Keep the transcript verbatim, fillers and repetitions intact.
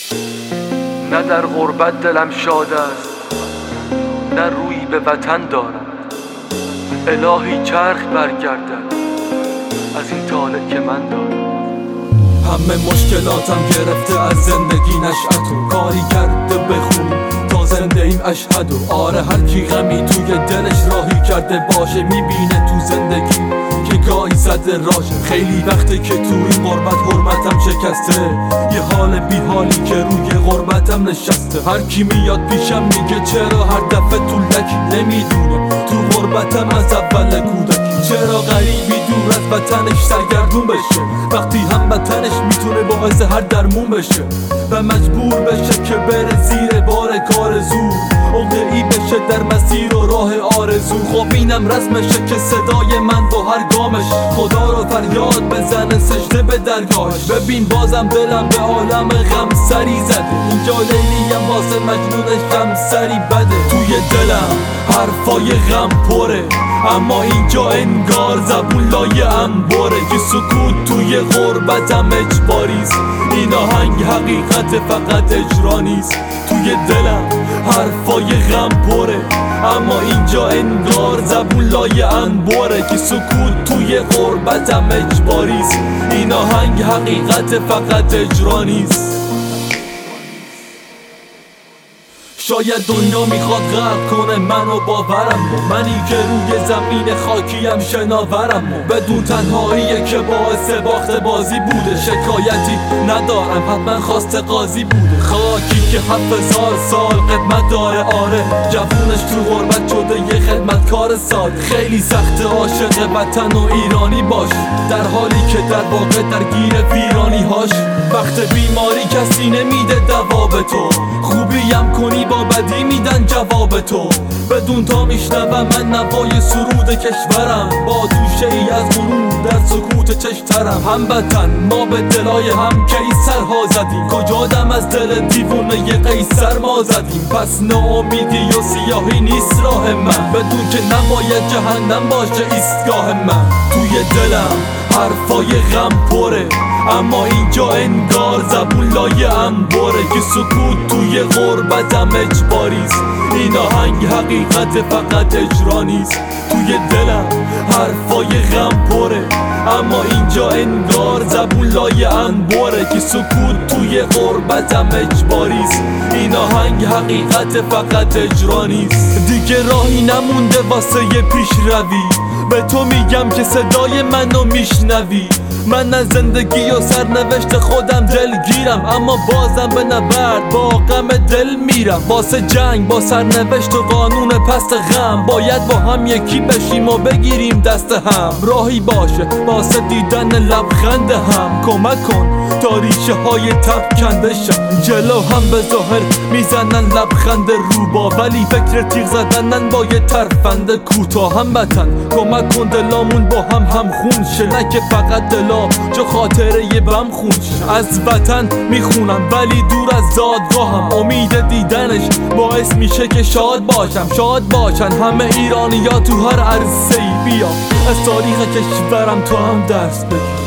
نه در غربت دلم شاد است، نه رویی به وطن دارم. الهی چرخ برگردد از این طالع که من دارم. همه مشکلاتم گرفته از زندگی نشأتو، کاری کرده بخونی تا زنده ایم اشهدو. آره هر کی غمی توی دلش راهی کرده باشه، میبینه تو زندگی که گاهی زده راشه. خیلی وقته که تو این غربت حرمتم شکسته، یه حال بی حالی که روی غربتم نشسته. هر کی میاد پیشم میگه چرا هر دفعه تو لکی، نمیدونه تو غربتم از اول کودکی. چرا غریبی دور از وطنش سرگردون بشه، وقتی هم وطنش میتونه باعث هر درمون بشه و مجبور بشه که بره زیر بار کار زور، عقده‌ای بشه در مسیر و راه آرزو. خب اینم رسمشه که صدای من با هر گامش خدا رو فریاد بزنه سجده به درگاهش. ببین بازم دلم به عالم غم سری زده، اینجا لیلیم واسه مجنونش غم سری بده. توی دلم حرفای غم پره، اما اینجا انگار زبون لای انباره. که سکوت توی غربتم اجباریست، این آهنگ حقیقت فقط اجرا نیست. توی دلم حرفای غم پره، اما اینجا انگار زبون لای انباره. که سکوت توی غربتم اجباریست، این آهنگ حقیقت فقط اجرا نیست. شاید دنیا میخواد غرق کنه منو باورم، منی که روی زمین خاکیم شناورم. بدون تنهاییه که باعث باخت بازی بوده، شکایتی ندارم حتما خواست قاضی بوده. خاکی که هفت هزار سال قدمت داره، آره جوونش تو غربت شده یه خدمتکار سال. خیلی سخت عاشق وطن و ایرانی باش، در حالی که در واقع درگیر ویرانی هاش. وقت بیماری کسی نمیده دوا به تو، خوبیم کنی با بدی میدن جواب تو. بدون تا میشنوم من نوای سرود کشورم، با دوشه ای از غرور در سکوت چشترم. هموطن ما به دلای هم کیسرها زدیم، کجا دم از دل دیوونه ی قیصر ما زدیم. پس ناامیدی و سیاهی نیست راه من، بدون که نباید جهنم باشه ایستگاه من. توی دلم حرفای غم پره، اما اینجا انگار زبون لای انباره. که سکوت توی غربتم اجباریست، این آهنگ حقیقت فقط اجرا نیست. توی دلم حرفای غم پره، اما اینجا انگار زبون لای انباره. که سکوت توی غربتم اجباریست، این آهنگ حقیقت فقط اجرا نیست. دیگه راهی نمونده واسه یه پیش روی، به تو میگم که صدای منو میشنوی. من از زندگی و سرنوشت خودم دلگیرم، اما بازم به نبرد با غم دل میرم. واسه جنگ با سرنوشت و قانون پست غم، باید با هم یکی بشیم و بگیریم دست هم. راهی باشه واسه دیدن لبخند هم، کمک کن تا ریشه های تب کنده شم. جلو هم به ظاهر میزنن لبخند روبا، ولی فکر تیغ زدنن با یه ترفند کوتاه. هم وطن کمک کن دلامون با هم هم خون شه، نه که فقط دلا چو خاطره یه بم خون شه. از وطن میخونم ولی دور از زادگاهم، امید دیدنش باعث میشه که شاد باشم. شاد باشن همه ایرانیا تو هر عرصه‌ای، بیا از تاریخ کشورم تو هم درس بگیر.